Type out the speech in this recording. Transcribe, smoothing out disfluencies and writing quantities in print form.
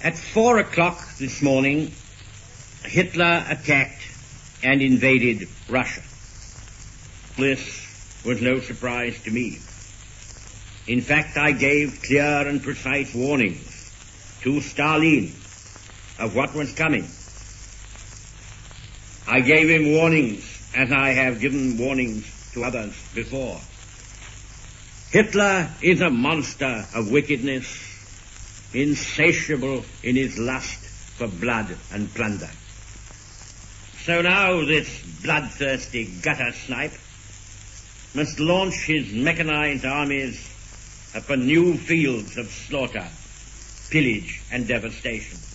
At 4 o'clock this morning, Hitler attacked and invaded Russia. This was no surprise to me. In fact, I gave clear and precise warnings to Stalin of what was coming. I gave him warnings as I have given warnings to others before. Hitler is a monster of wickedness, insatiable in his lust for blood and plunder. So now this bloodthirsty gutter snipe must launch his mechanized armies upon new fields of slaughter, pillage and devastation.